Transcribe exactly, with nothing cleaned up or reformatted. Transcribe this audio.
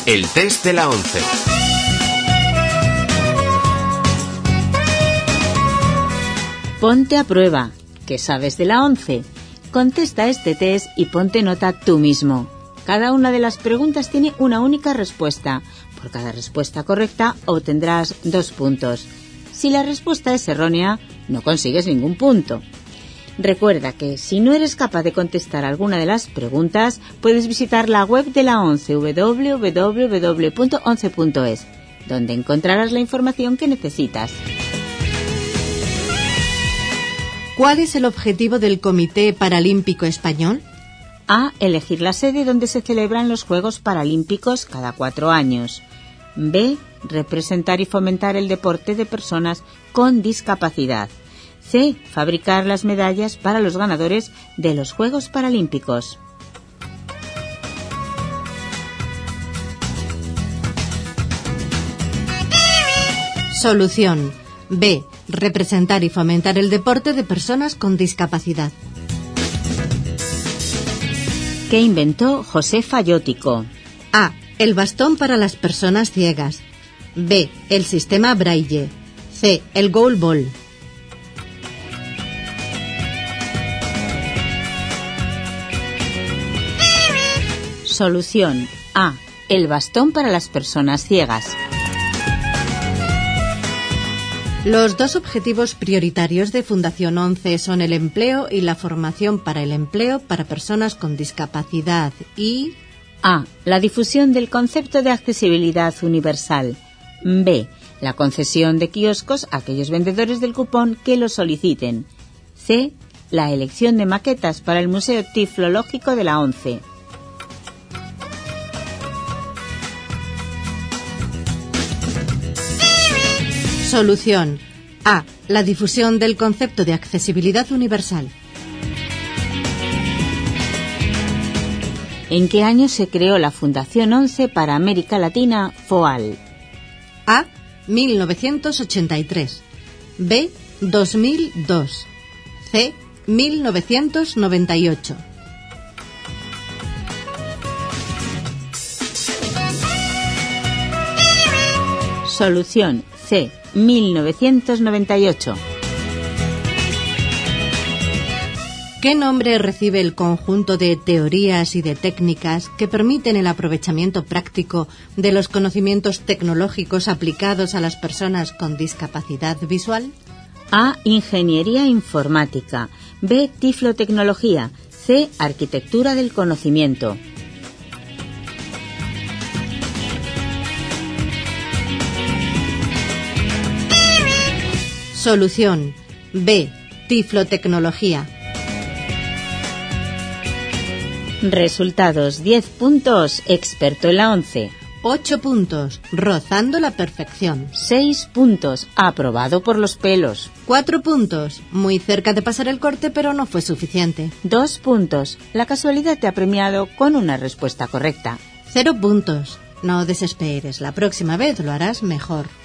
El test de la once. Ponte a prueba. ¿Qué sabes de la once? Contesta este test y ponte nota tú mismo. Cada una de las preguntas tiene una única respuesta. Por cada respuesta correcta obtendrás dos puntos. Si la respuesta es errónea, no consigues ningún punto. Recuerda que si no eres capaz de contestar alguna de las preguntas, puedes visitar la web de la once, doble u doble u doble u punto once punto es, donde encontrarás la información que necesitas. ¿Cuál es el objetivo del Comité Paralímpico Español? A. Elegir la sede donde se celebran los Juegos Paralímpicos cada cuatro años. B. Representar y fomentar el deporte de personas con discapacidad. C. Fabricar las medallas para los ganadores de los Juegos Paralímpicos. Solución. B. Representar y fomentar el deporte de personas con discapacidad. ¿Qué inventó José Fayótico? A. El bastón para las personas ciegas. B. El sistema Braille. C. El goal ball. Solución. A. El bastón para las personas ciegas. Los dos objetivos prioritarios de Fundación once son el empleo y la formación para el empleo para personas con discapacidad y... A. La difusión del concepto de accesibilidad universal. B. La concesión de kioscos a aquellos vendedores del cupón que lo soliciten. C. La elección de maquetas para el Museo Tiflológico de la ONCE. Solución. A. La difusión del concepto de accesibilidad universal. ¿En qué año se creó la Fundación once para América Latina, FOAL? A. mil novecientos ochenta y tres. B. dos mil dos. C. mil novecientos noventa y ocho. Solución. C. mil novecientos noventa y ocho. ¿Qué nombre recibe el conjunto de teorías y de técnicas que permiten el aprovechamiento práctico de los conocimientos tecnológicos aplicados a las personas con discapacidad visual? A. Ingeniería informática. B. Tiflotecnología. C. Arquitectura del conocimiento. Solución. B. Tiflotecnología. Resultados: diez puntos, experto en la once. ocho puntos, rozando la perfección. seis puntos, aprobado por los pelos. cuatro puntos, muy cerca de pasar el corte pero no fue suficiente. dos puntos, la casualidad te ha premiado con una respuesta correcta. cero puntos, no desesperes, la próxima vez lo harás mejor.